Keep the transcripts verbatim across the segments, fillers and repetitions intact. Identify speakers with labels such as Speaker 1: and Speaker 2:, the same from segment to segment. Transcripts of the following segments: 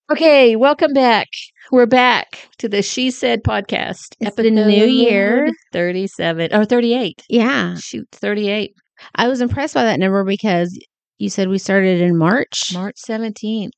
Speaker 1: Okay, welcome back. We're back to the She Said podcast.
Speaker 2: It's the new year.
Speaker 1: thirty-seven or thirty-eight.
Speaker 2: Yeah.
Speaker 1: Shoot, thirty-eight.
Speaker 2: I was impressed by that number because you said we started in March.
Speaker 1: March seventeenth.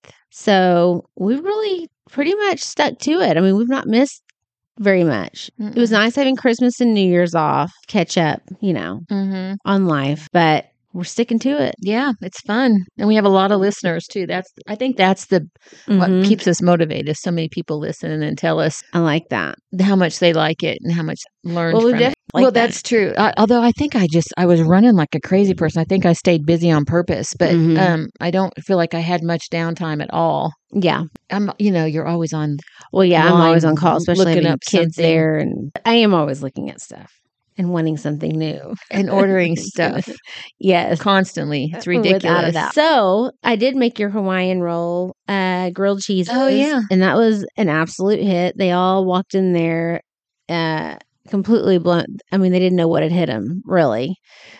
Speaker 2: So we really pretty much stuck to it. I mean, we've not missed very much.
Speaker 1: Mm-mm.
Speaker 2: It was nice having Christmas and New Year's off, catch up, you know,
Speaker 1: Mm-hmm.
Speaker 2: on life, but we're sticking to it.
Speaker 1: Yeah, it's fun. And we have a lot of listeners too. That's I think that's the what
Speaker 2: Mhm.
Speaker 1: keeps us motivated. So many people listen and tell us
Speaker 2: I like that.
Speaker 1: how much they like it and how much learned
Speaker 2: Well, we've
Speaker 1: from
Speaker 2: definitely
Speaker 1: it.
Speaker 2: like
Speaker 1: Well,
Speaker 2: that.
Speaker 1: that's true. I, although I think I just I was running like a crazy person. I think I stayed busy on purpose, but
Speaker 2: Mhm.
Speaker 1: um, I don't feel like I had much downtime at all.
Speaker 2: Yeah.
Speaker 1: I'm, you know, you're always on.
Speaker 2: Well, yeah, I'm always
Speaker 1: line
Speaker 2: on call, especially
Speaker 1: looking
Speaker 2: having
Speaker 1: up
Speaker 2: kids
Speaker 1: something.
Speaker 2: there. And I am always looking at stuff and wanting something new.
Speaker 1: and ordering stuff
Speaker 2: Yes.
Speaker 1: constantly. It's
Speaker 2: Without a
Speaker 1: ridiculous.
Speaker 2: doubt. So I did make your Hawaiian roll, uh, grilled cheeses.
Speaker 1: Oh, yeah.
Speaker 2: And that was an absolute hit. They all walked in there, uh, completely blown. I mean, they didn't know what had hit them, really.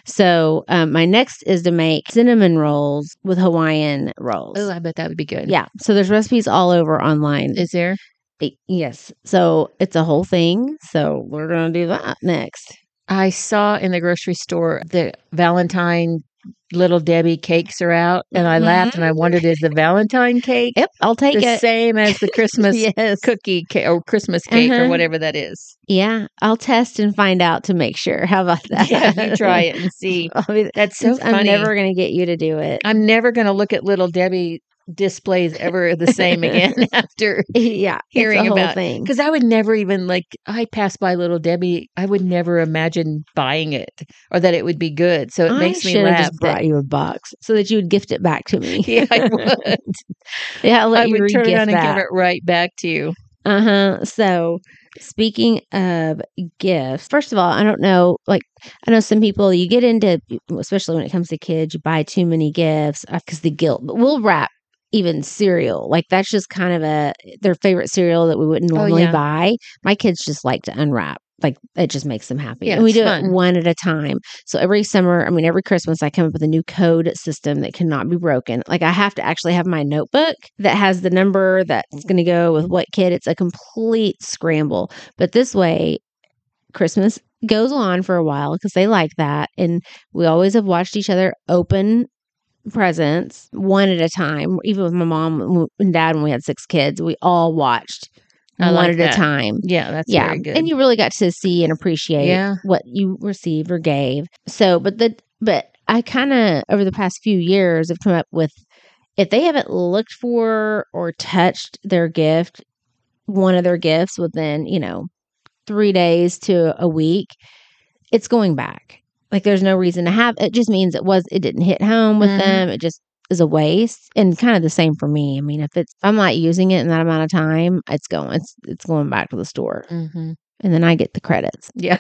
Speaker 2: So um, my next is to make cinnamon rolls with Hawaiian rolls.
Speaker 1: Oh, I bet that would be good.
Speaker 2: Yeah. So there's recipes all over online.
Speaker 1: Is there?
Speaker 2: Y- Yes. So it's a whole thing. So we're going to do that next.
Speaker 1: I saw in the grocery store the Valentine Little Debbie cakes are out, and I laughed and I wondered, is the Valentine cake
Speaker 2: Yep. I'll take
Speaker 1: the
Speaker 2: it.
Speaker 1: same as the Christmas
Speaker 2: Yes.
Speaker 1: cookie cake or Christmas cake
Speaker 2: Uh-huh.
Speaker 1: or whatever that is?
Speaker 2: Yeah. I'll test and find out to make sure. How about that?
Speaker 1: Yeah, you try it and see.
Speaker 2: I mean,
Speaker 1: That's so
Speaker 2: since I'm
Speaker 1: funny.
Speaker 2: never going to get you to do it.
Speaker 1: I'm never going to look at Little Debbie displays ever the same again after
Speaker 2: Yeah.
Speaker 1: hearing
Speaker 2: it's a whole
Speaker 1: about
Speaker 2: thing.
Speaker 1: because I would never even like I pass by Little Debbie. I would never imagine buying it or that it would be good. So it
Speaker 2: I
Speaker 1: makes me
Speaker 2: should have
Speaker 1: laugh.
Speaker 2: just brought
Speaker 1: that-
Speaker 2: you a box so that you would gift it back to me.
Speaker 1: yeah, I would.
Speaker 2: Yeah, I'll let
Speaker 1: I
Speaker 2: you
Speaker 1: would turn
Speaker 2: re-gift
Speaker 1: around and give
Speaker 2: that.
Speaker 1: it right back to you.
Speaker 2: Uh huh. So, speaking of gifts, first of all, I don't know. Like, I know some people you get into, especially when it comes to kids, you buy too many gifts because the guilt. But we'll wrap even cereal. Like that's just kind of a their favorite cereal that we wouldn't
Speaker 1: Oh,
Speaker 2: normally
Speaker 1: yeah.
Speaker 2: buy. My kids just like to unwrap. Like it just makes them happy.
Speaker 1: Yeah,
Speaker 2: and we
Speaker 1: it's
Speaker 2: do
Speaker 1: fun.
Speaker 2: it one at a time. So every summer, I mean, every Christmas, I come up with a new code system that cannot be broken. Like I have to actually have my notebook that has the number that's going to go with what kid. It's a complete scramble. But this way, Christmas goes on for a while because they like that. And we always have watched each other open presents one at a time. Even with my mom and dad, when we had six kids, we all watched
Speaker 1: I
Speaker 2: one
Speaker 1: like
Speaker 2: at
Speaker 1: that.
Speaker 2: a time.
Speaker 1: Yeah, that's
Speaker 2: Yeah.
Speaker 1: very good.
Speaker 2: And you really got to see and appreciate
Speaker 1: Yeah.
Speaker 2: what you received or gave. So, but the, but I kind of, over the past few years, have come up with if they haven't looked for or touched their gift, one of their gifts within, you know, three days to a week, it's going back. Like there's no reason to have it. Just means it was, it didn't hit home with
Speaker 1: Mhm.
Speaker 2: them. It just is a waste. And kind of the same for me. I mean, if it's, if I'm not using it in that amount of time, it's going, it's, it's going back to the store.
Speaker 1: Mm-hmm.
Speaker 2: And then I get the credits.
Speaker 1: Yeah.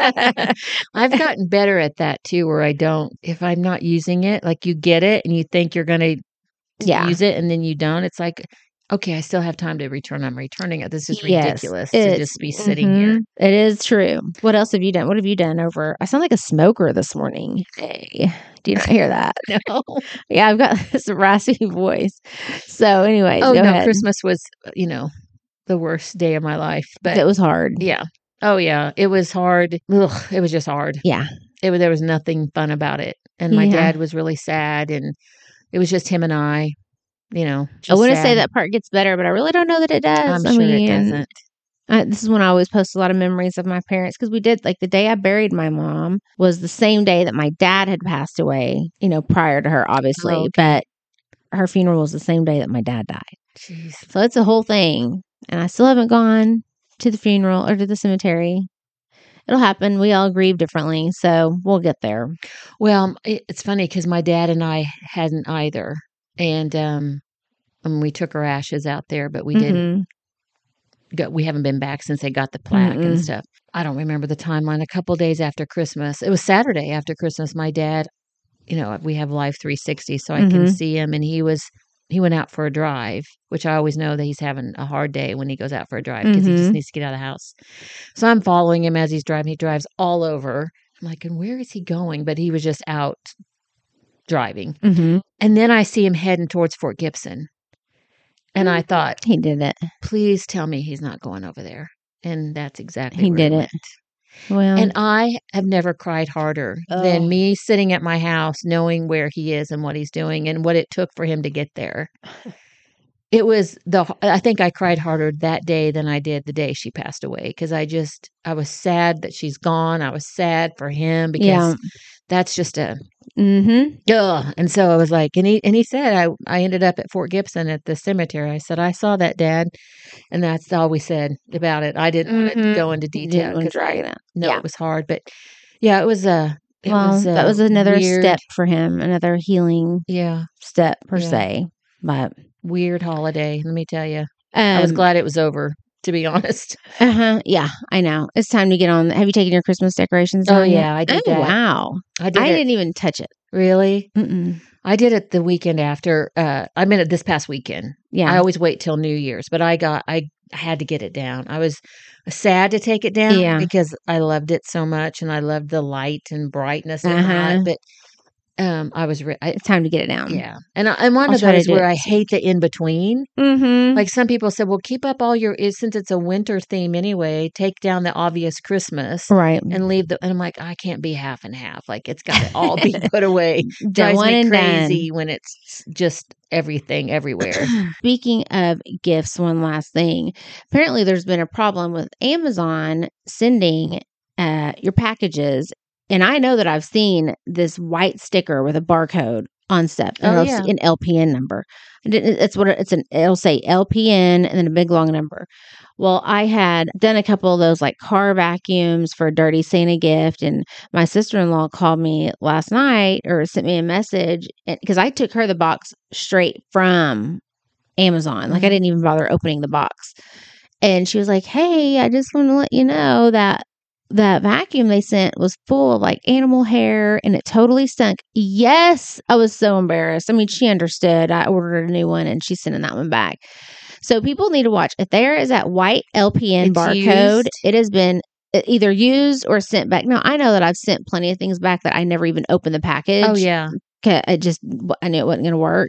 Speaker 1: I've gotten better at that too, where I don't, if I'm not using it, like you get it and you think you're going to
Speaker 2: Yeah.
Speaker 1: use it and then you don't, it's like, okay, I still have time to return. I'm returning it. This is
Speaker 2: Yes,
Speaker 1: ridiculous to
Speaker 2: it's-
Speaker 1: just be sitting here.
Speaker 2: Mhm. It is true. What else have you done? What have you done over? I sound like a smoker this morning. Hey, do you not hear that?
Speaker 1: No.
Speaker 2: Yeah, I've got this raspy voice. So, anyways,
Speaker 1: Oh,
Speaker 2: go
Speaker 1: no.
Speaker 2: ahead.
Speaker 1: Christmas was, you know, the worst day of my life. But
Speaker 2: It was hard.
Speaker 1: yeah. Oh, yeah. It was hard. Ugh, it was just hard.
Speaker 2: Yeah.
Speaker 1: It was, there was nothing fun about it. And my
Speaker 2: Yeah.
Speaker 1: dad was really sad. And it was just him and I, you know.
Speaker 2: I
Speaker 1: just
Speaker 2: want to say
Speaker 1: sad.
Speaker 2: that part gets better, but I really don't know that it does.
Speaker 1: I'm
Speaker 2: I
Speaker 1: sure
Speaker 2: mean,
Speaker 1: it doesn't.
Speaker 2: I, this is when I always post a lot of memories of my parents because we did like the day I buried my mom was the same day that my dad had passed away, you know, prior to her, obviously.
Speaker 1: Oh, okay.
Speaker 2: But her funeral was the same day that my dad died.
Speaker 1: Jeez.
Speaker 2: So it's a whole thing. And I still haven't gone to the funeral or to the cemetery. It'll happen. We all grieve differently. So we'll get there.
Speaker 1: Well, it, it's funny because my dad and I hadn't either. And, um, and we took our ashes out there, but we didn't.
Speaker 2: Mhm.
Speaker 1: Go, we haven't been back since they got the plaque and
Speaker 2: Mm-mm.
Speaker 1: stuff. I don't remember the timeline. A couple days after Christmas, it was Saturday after Christmas. My dad, you know, we have Life three sixty, so I can
Speaker 2: Mhm.
Speaker 1: see him, and he was he went out for a drive, which I always know that he's having a hard day when he goes out for a drive because he just
Speaker 2: Mhm.
Speaker 1: needs to get out of the house. So I'm following him as he's driving. He drives all over. I'm like, and where is he going? But he was just out driving.
Speaker 2: Mhm.
Speaker 1: And then I see him heading towards Fort Gibson. And I thought,
Speaker 2: He did it.
Speaker 1: please tell me he's not going over there. And that's exactly
Speaker 2: He
Speaker 1: where
Speaker 2: did
Speaker 1: it
Speaker 2: it.
Speaker 1: went.
Speaker 2: Well,
Speaker 1: And I have never cried harder
Speaker 2: Oh.
Speaker 1: than me sitting at my house knowing where he is and what he's doing and what it took for him to get there. It was the I think I cried harder that day than I did the day she passed away because I just I was sad that she's gone. I was sad for him because
Speaker 2: yeah.
Speaker 1: that's just a
Speaker 2: Mm-hmm.
Speaker 1: ugh. And so I was like, and he and he said I I ended up at Fort Gibson at the cemetery. I said I saw that, Dad, and that's all we said about it. I didn't want to
Speaker 2: Mhm.
Speaker 1: go into
Speaker 2: Didn't
Speaker 1: detail
Speaker 2: wanna
Speaker 1: because
Speaker 2: drag
Speaker 1: I
Speaker 2: it out.
Speaker 1: know
Speaker 2: Yeah.
Speaker 1: it was hard, but yeah, it was a it
Speaker 2: Well,
Speaker 1: was
Speaker 2: that
Speaker 1: a
Speaker 2: was another
Speaker 1: weird,
Speaker 2: step for him, another healing
Speaker 1: yeah,
Speaker 2: step per
Speaker 1: Yeah.
Speaker 2: se. But
Speaker 1: weird holiday. Let me tell you, I was
Speaker 2: um,
Speaker 1: glad it was over. To be honest.
Speaker 2: uh-huh, yeah, I know. It's time to get on. Have you taken your Christmas decorations
Speaker 1: Oh
Speaker 2: down yet?
Speaker 1: yeah, I did
Speaker 2: Oh,
Speaker 1: that.
Speaker 2: wow.
Speaker 1: I did
Speaker 2: I
Speaker 1: it.
Speaker 2: didn't even touch it.
Speaker 1: Really?
Speaker 2: Mm-mm.
Speaker 1: I did it the weekend after. Uh, I mean, this past weekend.
Speaker 2: Yeah.
Speaker 1: I always wait till New Year's, but I got I had to get it down. I was sad to take it down
Speaker 2: Yeah.
Speaker 1: because I loved it so much and I loved the light and brightness in
Speaker 2: Uh-huh.
Speaker 1: it. But um, I was re- I,
Speaker 2: It's time to get it down.
Speaker 1: yeah, and I, I'm one
Speaker 2: I'll
Speaker 1: of
Speaker 2: try to
Speaker 1: those
Speaker 2: do
Speaker 1: where
Speaker 2: it
Speaker 1: I
Speaker 2: this
Speaker 1: hate the in between.
Speaker 2: Mm-hmm.
Speaker 1: Like some people said, well, keep up all your is since it's a winter theme anyway. Take down the obvious Christmas
Speaker 2: Right.
Speaker 1: and leave the. And I'm like, I can't be half and half. Like it's got to all be put away.
Speaker 2: Done
Speaker 1: Drives
Speaker 2: one
Speaker 1: me
Speaker 2: and
Speaker 1: crazy
Speaker 2: done.
Speaker 1: when it's just everything everywhere.
Speaker 2: Speaking of gifts, one last thing. Apparently, there's been a problem with Amazon sending uh, your packages. And I know that I've seen this white sticker with a barcode on stuff, and
Speaker 1: Oh,
Speaker 2: it'll
Speaker 1: yeah.
Speaker 2: see an L P N number. And it- It's what it- it's an. It'll say L P N and then a big long number. Well, I had done a couple of those like car vacuums for a dirty Santa gift, and my sister in law called me last night or sent me a message because I took her the box straight from Amazon. Like I
Speaker 1: Mhm.
Speaker 2: didn't even bother opening the box. And she was like, "Hey, I just want to let you know that that vacuum they sent was full of like animal hair and it totally stunk." Yes, I was so embarrassed. I mean, she understood. I ordered a new one and she's sending that one back. So people need to watch. If there is that white L P N
Speaker 1: It's
Speaker 2: barcode,
Speaker 1: used.
Speaker 2: it has been e- either used or sent back. Now, I know that I've sent plenty of things back that I never even opened the package.
Speaker 1: Oh yeah.
Speaker 2: 'Kay, I just I knew it wasn't going to work.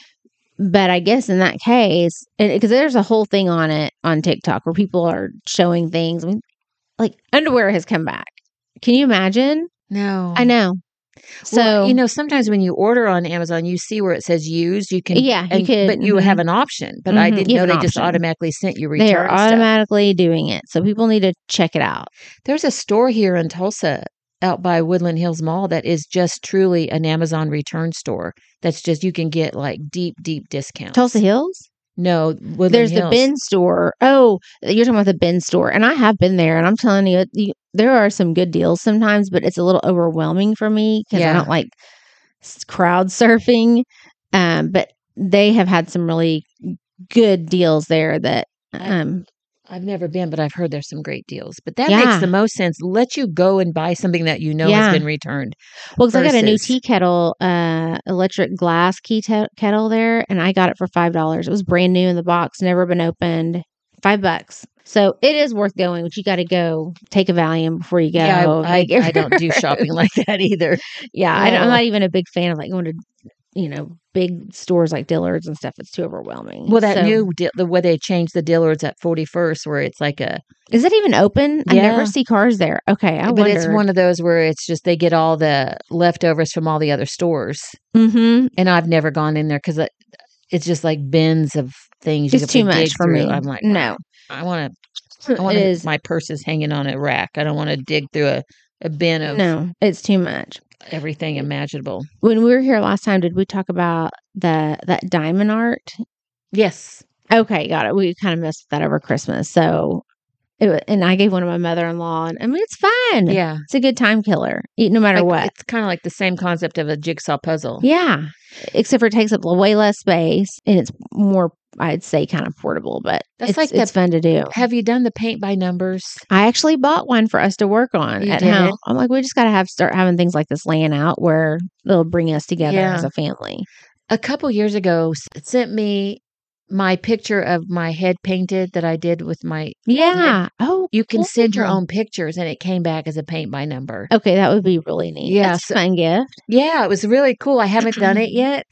Speaker 2: But I guess in that case, because there's a whole thing on it on TikTok where people are showing things. I mean, like underwear has come back. Can you imagine?
Speaker 1: No.
Speaker 2: I know. So
Speaker 1: Well, you know, sometimes when you order on Amazon, you see where it says used. You can,
Speaker 2: Yeah, you
Speaker 1: and-
Speaker 2: could,
Speaker 1: but you
Speaker 2: mhm.
Speaker 1: have an option. But I
Speaker 2: Mhm,
Speaker 1: didn't
Speaker 2: you
Speaker 1: know
Speaker 2: have
Speaker 1: they
Speaker 2: an
Speaker 1: just
Speaker 2: option.
Speaker 1: automatically sent you return
Speaker 2: they are
Speaker 1: stuff.
Speaker 2: automatically doing it. So people need to check it out.
Speaker 1: There's a store here in Tulsa out by Woodland Hills Mall that is just truly an Amazon return store. That's just you can get like deep, deep discounts.
Speaker 2: Tulsa Hills?
Speaker 1: No, Woodland
Speaker 2: There's
Speaker 1: Hills.
Speaker 2: the bin store. Oh, you're talking about the bin store. And I have been there, and I'm telling you, you there are some good deals sometimes, but it's a little overwhelming for me because I
Speaker 1: Yeah.
Speaker 2: don't like s- crowd surfing. Um, but they have had some really good deals there that um
Speaker 1: I've never been, but I've heard there's some great deals. But that
Speaker 2: Yeah.
Speaker 1: makes the most sense. Let you go and buy something that you know
Speaker 2: Yeah.
Speaker 1: has been returned.
Speaker 2: well, because I got a new
Speaker 1: versus-
Speaker 2: tea kettle, uh, electric glass tea te- kettle there, and I got it for five dollars. It was brand new in the box, never been opened. Five bucks. So it is worth going, but you got to go take a Valium before you go.
Speaker 1: Yeah, I,
Speaker 2: Make
Speaker 1: I,
Speaker 2: it-
Speaker 1: I don't do shopping like that either.
Speaker 2: Yeah, I don't, I'm
Speaker 1: Oh.
Speaker 2: not even a big fan of like going to, you know, big stores like Dillard's and stuff. It's too overwhelming.
Speaker 1: Well, that
Speaker 2: So-
Speaker 1: new di- the way they changed the Dillards at forty-first, where it's like a,
Speaker 2: is it even open? I
Speaker 1: Yeah.
Speaker 2: never see cars there. Okay, I
Speaker 1: but
Speaker 2: wonder.
Speaker 1: it's one of those where it's just they get all the leftovers from all the other stores,
Speaker 2: Mm-hmm.
Speaker 1: and I've never gone in there because it, it's just like bins of things. You
Speaker 2: It's
Speaker 1: have
Speaker 2: too
Speaker 1: to
Speaker 2: much
Speaker 1: dig
Speaker 2: for
Speaker 1: through.
Speaker 2: me.
Speaker 1: I'm like,
Speaker 2: No.
Speaker 1: I want to. I want
Speaker 2: It
Speaker 1: to.
Speaker 2: is.
Speaker 1: My purse is hanging on a rack. I don't want to dig through a, a bin of
Speaker 2: No, it's too much.
Speaker 1: everything imaginable.
Speaker 2: When we were here last time, did we talk about the that diamond art?
Speaker 1: Yes.
Speaker 2: Okay, got it. We kind of messed with that over Christmas. So, it, wa- and I gave one to my mother in law, and I mean, it's fun.
Speaker 1: Yeah.
Speaker 2: It's a good time killer, e- no matter
Speaker 1: Like,
Speaker 2: what.
Speaker 1: It's kind of like the same concept of a jigsaw puzzle.
Speaker 2: Yeah, except for it takes up way less space, and it's more, I'd say, kind of portable. But
Speaker 1: That's
Speaker 2: it's,
Speaker 1: like
Speaker 2: it's
Speaker 1: the-
Speaker 2: fun to do.
Speaker 1: Have you done the paint by numbers?
Speaker 2: I actually bought one for us to work on
Speaker 1: You
Speaker 2: at
Speaker 1: did?
Speaker 2: home. I'm like, we just got to have start having things like this laying out where they'll bring us together
Speaker 1: Yeah.
Speaker 2: as a family.
Speaker 1: A couple years ago, s- sent me my picture of my head painted that I did with my.
Speaker 2: Yeah. Oh,
Speaker 1: You can send your
Speaker 2: cool.
Speaker 1: own pictures, and it came back as a paint by number.
Speaker 2: Okay, that would be really neat.
Speaker 1: Yeah,
Speaker 2: That's
Speaker 1: so-
Speaker 2: a fun gift.
Speaker 1: Yeah, it was really cool. I haven't done it yet,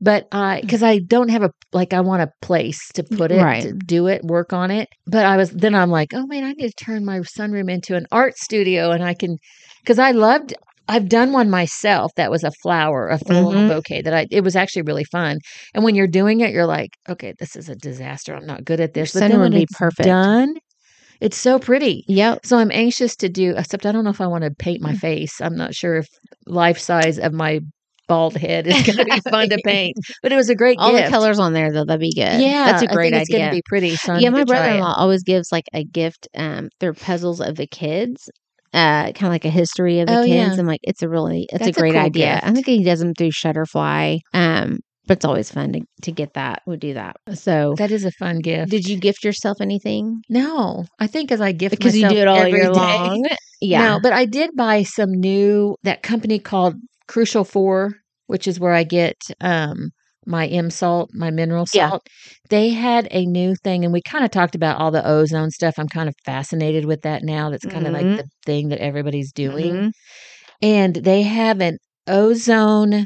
Speaker 1: But I, because I don't have a, like, I want a place to put it,
Speaker 2: Right.
Speaker 1: to do it, work on it. But I was, then I'm like, oh man, I need to turn my sunroom into an art studio. And I can, because I loved, I've done one myself that was a flower, a floral
Speaker 2: Mhm.
Speaker 1: bouquet that I, it was actually really fun. And when you're doing it, you're like, okay, this is a disaster. I'm not good at
Speaker 2: Your
Speaker 1: this. But then
Speaker 2: sunroom
Speaker 1: when
Speaker 2: would be
Speaker 1: it's
Speaker 2: perfect.
Speaker 1: done, it's so pretty.
Speaker 2: Yep.
Speaker 1: So I'm anxious to do, except I don't know if I want to paint my
Speaker 2: Mm.
Speaker 1: face. I'm not sure if life size of my bald head is going to be fun to paint, but it was a great
Speaker 2: All the
Speaker 1: gift.
Speaker 2: colors on there, though, that'd be good.
Speaker 1: Yeah,
Speaker 2: That's a
Speaker 1: I
Speaker 2: great
Speaker 1: think it's going to
Speaker 2: idea.
Speaker 1: be pretty. So I
Speaker 2: Yeah,
Speaker 1: need
Speaker 2: my
Speaker 1: to try it.
Speaker 2: brother-in-law always gives, like, a gift, um, they're puzzles of the kids, uh, kinda like a history of the
Speaker 1: Oh,
Speaker 2: kids.
Speaker 1: yeah.
Speaker 2: I'm like, it's a really it's a
Speaker 1: That's a
Speaker 2: great
Speaker 1: cool
Speaker 2: idea. I
Speaker 1: gift.
Speaker 2: think he does them through Shutterfly, um, but it's always fun to to get that, would do that. So,
Speaker 1: That is a fun gift.
Speaker 2: did you gift yourself anything?
Speaker 1: No, I think as I gift
Speaker 2: Because you
Speaker 1: myself
Speaker 2: do it all
Speaker 1: every
Speaker 2: year
Speaker 1: day.
Speaker 2: long? Yeah.
Speaker 1: No, but I did buy some new, that company called Crucial four, which is where I get um my M salt, my mineral
Speaker 2: Yeah.
Speaker 1: salt. They had a new thing, and we kind of talked about all the ozone stuff. I'm kind of fascinated with that now. That's kind of like
Speaker 2: Mhm.
Speaker 1: the thing that everybody's doing.
Speaker 2: Mhm.
Speaker 1: And they have an ozone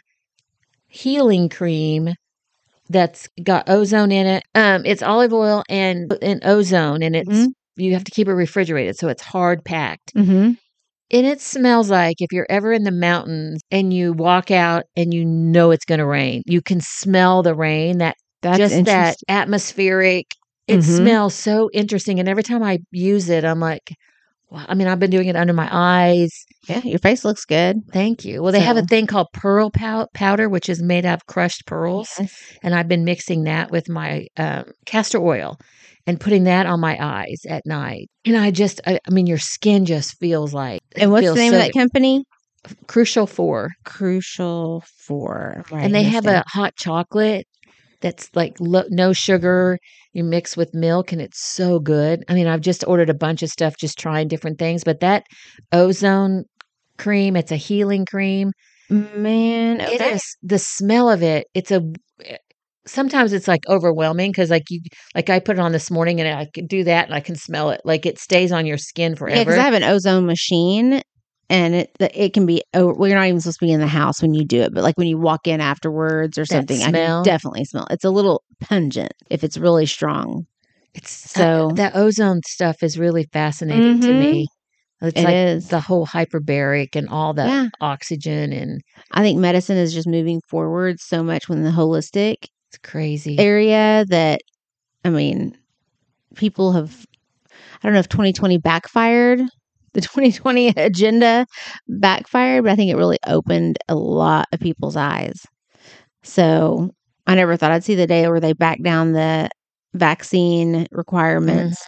Speaker 1: healing cream that's got ozone in it. Um, it's olive oil and and ozone, and it's
Speaker 2: Mhm.
Speaker 1: you have to keep it refrigerated, so it's hard packed.
Speaker 2: Mhm.
Speaker 1: And it smells like if you're ever in the mountains and you walk out and you know it's going to rain, you can smell the rain, that
Speaker 2: That's
Speaker 1: just that
Speaker 2: interest
Speaker 1: atmospheric. It
Speaker 2: Mhm.
Speaker 1: smells so interesting. And every time I use it, I'm like, wow. I mean, I've been doing it under my eyes.
Speaker 2: Yeah, your face looks good.
Speaker 1: Thank you. Well, they have a
Speaker 2: So
Speaker 1: thing called pearl pow- powder, which is made out of crushed pearls.
Speaker 2: Yes.
Speaker 1: And I've been mixing that with my um, castor oil and putting that on my eyes at night. And I just, I, I mean, your skin just feels like, it
Speaker 2: And what's the
Speaker 1: feels
Speaker 2: name
Speaker 1: so
Speaker 2: of that company?
Speaker 1: Crucial four.
Speaker 2: Crucial four. I'm
Speaker 1: And
Speaker 2: writing
Speaker 1: they
Speaker 2: this
Speaker 1: have
Speaker 2: down.
Speaker 1: a hot chocolate that's like lo- no sugar. You mix with milk and it's so good. I mean, I've just ordered a bunch of stuff, just trying different things. But that ozone cream, it's a healing cream.
Speaker 2: Man,
Speaker 1: It
Speaker 2: okay.
Speaker 1: is the smell of it. It's a sometimes it's like overwhelming because like you like I put it on this morning and I can do that and I can smell it. Like it stays on your skin
Speaker 2: Yeah, because
Speaker 1: forever.
Speaker 2: I have an ozone machine, and it the- it can be. Oh, well, you're not even supposed to be in the house when you do it, but like when you walk in afterwards or
Speaker 1: That
Speaker 2: something, I can
Speaker 1: smell.
Speaker 2: definitely smell. It's a little pungent if it's really strong.
Speaker 1: It's uh,
Speaker 2: So
Speaker 1: that ozone stuff is really fascinating to
Speaker 2: Mhm.
Speaker 1: me. It's
Speaker 2: It
Speaker 1: like
Speaker 2: is.
Speaker 1: the whole hyperbaric and all the
Speaker 2: Yeah.
Speaker 1: oxygen, and
Speaker 2: I think medicine is just moving forward so much within the holistic
Speaker 1: it's crazy.
Speaker 2: area that, I mean, people have, I don't know if twenty twenty backfired, the twenty twenty agenda backfired, but I think it really opened a lot of people's eyes. So I never thought I'd see the day where they back down the vaccine requirements,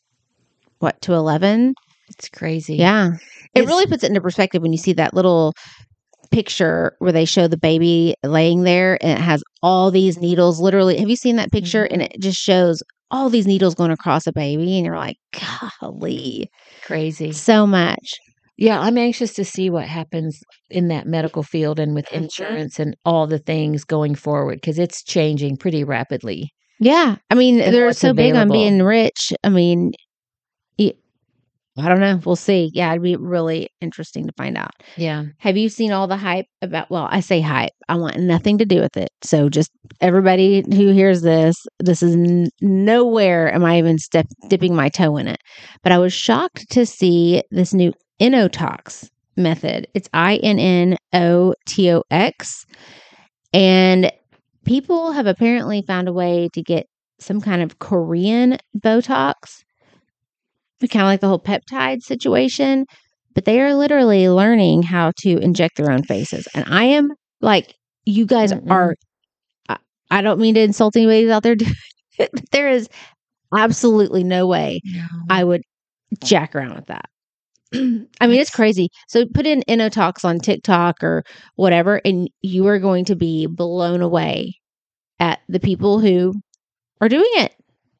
Speaker 2: what, to eleven?
Speaker 1: It's crazy.
Speaker 2: Yeah. It
Speaker 1: It's
Speaker 2: really puts it into perspective when you see that little picture where they show the baby laying there and it has all these needles. Literally, have you seen that picture? And
Speaker 1: Mhm.
Speaker 2: it just shows all these needles going across a baby, and you're like, golly,
Speaker 1: crazy.
Speaker 2: so much.
Speaker 1: Yeah, I'm anxious to see what happens in that medical field and with
Speaker 2: Mhm.
Speaker 1: insurance and all the things going forward because it's changing pretty rapidly.
Speaker 2: Yeah. I mean,
Speaker 1: And
Speaker 2: they're
Speaker 1: what's
Speaker 2: so big on
Speaker 1: available.
Speaker 2: being rich. I mean, y- I don't know. We'll see. Yeah, it'd be really interesting to find out.
Speaker 1: Yeah.
Speaker 2: Have you seen all the hype about, well, I say hype. I want nothing to do with it. So just everybody who hears this, this is n- nowhere am I even step dipping my toe in it. But I was shocked to see this new Innotox method. It's I N N O T O X. And people have apparently found a way to get some kind of Korean Botox, kind of like the whole peptide situation, but they are literally learning how to inject their own faces. And I am like, you guys
Speaker 1: Mm-mm.
Speaker 2: are, I, I don't mean to insult anybody who's out there doing it, but there is absolutely no way
Speaker 1: No.
Speaker 2: I would jack around with that. I mean, it's
Speaker 1: That's-
Speaker 2: crazy. So put in Innotox on TikTok or whatever, and you are going to be blown away at the people who are doing it.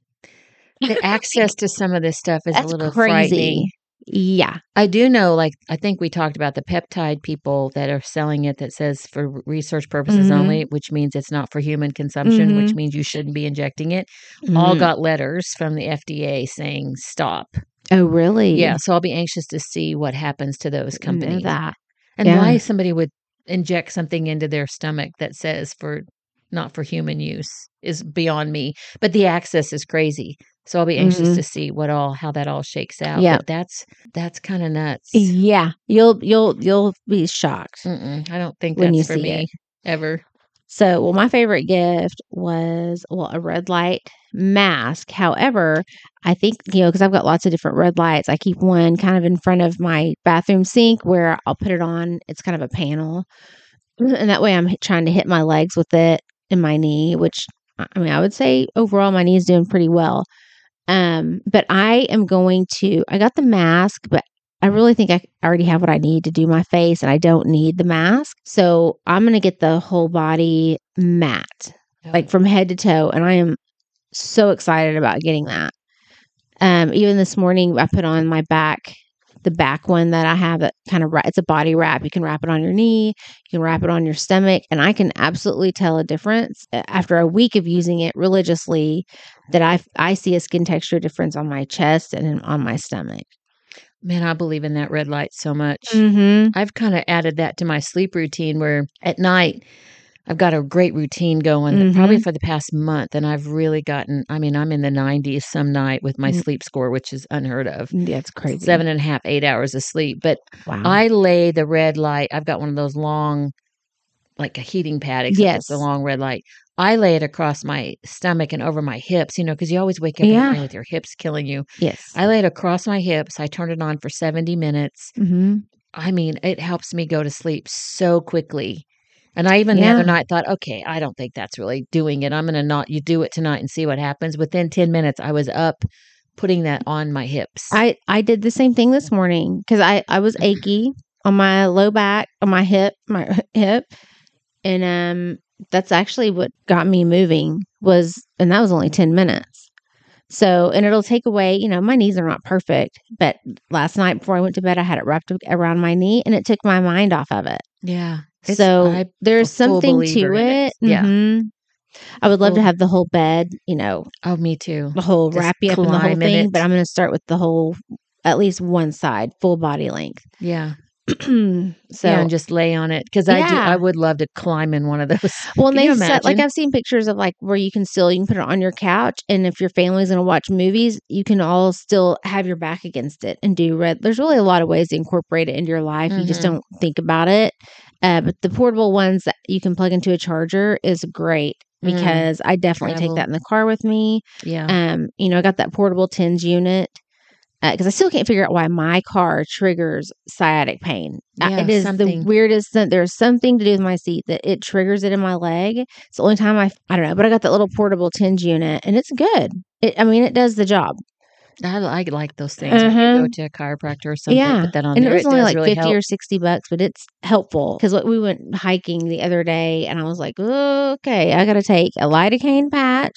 Speaker 1: the access to some of this stuff is a
Speaker 2: That's
Speaker 1: little
Speaker 2: crazy.
Speaker 1: frightening.
Speaker 2: Yeah.
Speaker 1: I do know, like, I think we talked about the peptide people that are selling it that says for research purposes
Speaker 2: Mhm.
Speaker 1: only, which means it's not for human consumption, which
Speaker 2: Mhm.
Speaker 1: means you shouldn't be injecting it. All
Speaker 2: Mhm.
Speaker 1: got letters from the F D A saying stop.
Speaker 2: Oh, really?
Speaker 1: Yeah. So I'll be anxious to see what happens to those
Speaker 2: Didn't know
Speaker 1: companies
Speaker 2: that.
Speaker 1: and
Speaker 2: Yeah.
Speaker 1: why somebody would inject something into their stomach that says for not for human use is beyond me. But the access is crazy. So I'll be anxious
Speaker 2: Mhm.
Speaker 1: to see what all how that all shakes out.
Speaker 2: Yeah.
Speaker 1: But that's that's kind of nuts.
Speaker 2: Yeah. You'll you'll you'll be shocked
Speaker 1: Mm-mm, I don't think
Speaker 2: when
Speaker 1: that's
Speaker 2: you
Speaker 1: for
Speaker 2: see
Speaker 1: me
Speaker 2: it.
Speaker 1: ever.
Speaker 2: So, well, my favorite gift was, well, a red light mask. However, I think, you know, because I've got lots of different red lights, I keep one kind of in front of my bathroom sink where I'll put it on. It's kind of a panel. And that way I'm hit- trying to hit my legs with it and my knee, which I I mean, I would say overall my knee is doing pretty well. Um, but I am going to, I got the mask, but I really think I already have what I need to do my face and I don't need the mask. So I'm going to get the whole body matte, like from head to toe. And I am so excited about getting that. Um, even this morning, I put on my back, the back one that I have that kind of, it's a body wrap. You can wrap it on your knee, you can wrap it on your stomach. And I can absolutely tell a difference after a week of using it religiously that I, I see a skin texture difference on my chest and on my stomach.
Speaker 1: Man, I believe in that red light so much.
Speaker 2: Mm-hmm.
Speaker 1: I've kind of added that to my sleep routine where at night I've got a great routine going
Speaker 2: Mhm.
Speaker 1: probably for the past month, and I've really gotten I mean, I'm in the nineties some night with my
Speaker 2: Mm.
Speaker 1: sleep score, which is unheard of.
Speaker 2: Yeah, it's crazy.
Speaker 1: Seven and a half, eight hours of sleep, but
Speaker 2: Wow.
Speaker 1: I lay the red light I've got one of those long like a heating pad, except it's a
Speaker 2: Yes.
Speaker 1: long red light. I lay it across my stomach and over my hips, you know, because you always wake up in the
Speaker 2: Yeah.
Speaker 1: morning with your hips killing you.
Speaker 2: Yes.
Speaker 1: I lay it across my hips. I turned it on for seventy minutes.
Speaker 2: Mm-hmm.
Speaker 1: I mean, it helps me go to sleep so quickly. And I even the
Speaker 2: Yeah.
Speaker 1: other night thought, okay, I don't think that's really doing it. I'm going to not you do it tonight and see what happens. Within ten minutes, I was up putting that on my hips.
Speaker 2: I, I did the same thing this morning because I, I was achy on my low back, on my hip, my hip. And um, that's actually what got me moving was, and that was only ten minutes. So, and it'll take away, you know, my knees are not perfect, but last night before I went to bed, I had it wrapped around my knee and it took my mind off of it.
Speaker 1: Yeah. It's-
Speaker 2: So
Speaker 1: I'm
Speaker 2: there's
Speaker 1: a full
Speaker 2: something
Speaker 1: believer
Speaker 2: to
Speaker 1: in
Speaker 2: it.
Speaker 1: Yeah.
Speaker 2: Mhm. I would love to
Speaker 1: Full-
Speaker 2: have the whole bed, you know,
Speaker 1: Oh, me too.
Speaker 2: the whole
Speaker 1: Just
Speaker 2: wrap you up in the whole
Speaker 1: climb in
Speaker 2: thing,
Speaker 1: it.
Speaker 2: but I'm going to start with the whole, at least one side, full body length.
Speaker 1: Yeah.
Speaker 2: so,
Speaker 1: yeah, and just lay on it because I do.
Speaker 2: Yeah.
Speaker 1: I would love to climb in one of those.
Speaker 2: well, and
Speaker 1: Can
Speaker 2: they
Speaker 1: you
Speaker 2: set, like
Speaker 1: imagine?
Speaker 2: I've seen pictures of like where you can still, you can put it on your couch. And if your family's going to watch movies, you can all still have your back against it and do red. There's really a lot of ways to incorporate it into your life. You just
Speaker 1: Mhm.
Speaker 2: don't think about it. Uh, but the portable ones that you can plug into a charger is great
Speaker 1: Mm.
Speaker 2: because I definitely
Speaker 1: Travel.
Speaker 2: take that in the car with me.
Speaker 1: Yeah.
Speaker 2: Um, you know, I got that portable tens unit because I still can't figure out why my car triggers sciatic pain. Uh,
Speaker 1: Yeah,
Speaker 2: it is
Speaker 1: something.
Speaker 2: the weirdest. thing. There's something to do with my seat that it triggers it in my leg. It's the only time I, I don't know, but I got that little portable tens unit and it's good. It, I mean, it does the job.
Speaker 1: I, I like those things. When you
Speaker 2: Uh-huh.
Speaker 1: go to a chiropractor or something,
Speaker 2: Yeah.
Speaker 1: put that on
Speaker 2: And
Speaker 1: there.
Speaker 2: it was
Speaker 1: It
Speaker 2: only
Speaker 1: does
Speaker 2: like
Speaker 1: really
Speaker 2: fifty
Speaker 1: help.
Speaker 2: or sixty bucks, but it's helpful because we went hiking the other day and I was like, okay, I got to take a lidocaine patch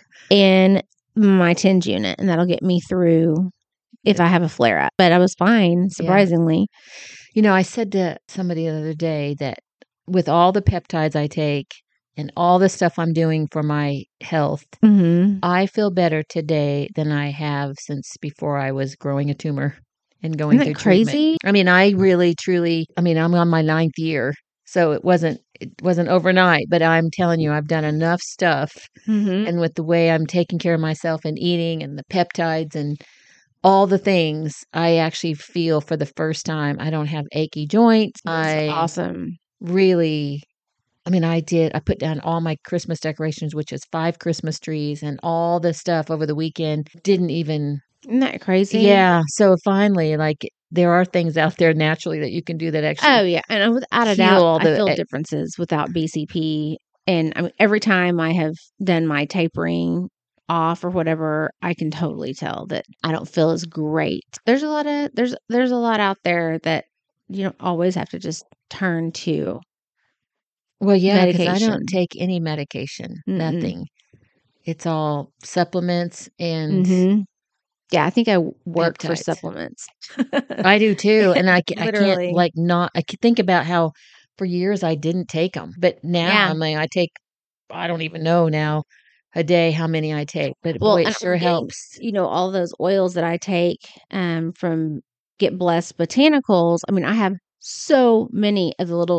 Speaker 2: and my tens unit and that'll get me through if I have a flare up. But I was fine, surprisingly.
Speaker 1: You know, I said to somebody the other day that with all the peptides I take and all the stuff I'm doing for my health,
Speaker 2: Mm-hmm.
Speaker 1: I feel better today than I have since before I was growing a tumor and going
Speaker 2: Isn't
Speaker 1: through
Speaker 2: that crazy?
Speaker 1: treatment. I mean, I really, truly, I mean, I'm on my ninth year, so it wasn't, it wasn't overnight, but I'm telling you, I've done enough stuff.
Speaker 2: Mm-hmm.
Speaker 1: And with the way I'm taking care of myself and eating and the peptides and all the things, I actually feel for the first time, I don't have achy joints.
Speaker 2: That's
Speaker 1: I
Speaker 2: awesome.
Speaker 1: really, I mean, I did, I put down all my Christmas decorations, which is five Christmas trees and all this stuff over the weekend. Didn't even,
Speaker 2: Isn't that crazy?
Speaker 1: yeah. So finally, like, there are things out there naturally that you can do that actually.
Speaker 2: Oh, yeah. And without a
Speaker 1: heal
Speaker 2: doubt,
Speaker 1: all
Speaker 2: I
Speaker 1: the-
Speaker 2: feel
Speaker 1: eh,
Speaker 2: differences without B C P. And I mean, every time I have done my tapering off or whatever, I can totally tell that I don't feel as great. There's a lot of, there's, there's a lot out there that you don't always have to just turn to.
Speaker 1: Well, yeah, because I
Speaker 2: medication.
Speaker 1: don't take any medication,
Speaker 2: Mm-mm.
Speaker 1: nothing. It's all supplements and
Speaker 2: Mm-hmm. Yeah, I think I work for
Speaker 1: Peptides.
Speaker 2: supplements.
Speaker 1: I do too. And I, ca- I
Speaker 2: Literally.
Speaker 1: can't like not, I can think about how for years I didn't take them, but now
Speaker 2: Yeah.
Speaker 1: I mean, I take, I don't even know now a day how many I take, but
Speaker 2: Well,
Speaker 1: boy, it
Speaker 2: and
Speaker 1: sure
Speaker 2: I'm getting,
Speaker 1: helps.
Speaker 2: You know, all those oils that I take um, from Get Blessed Botanicals. I mean, I have so many of the little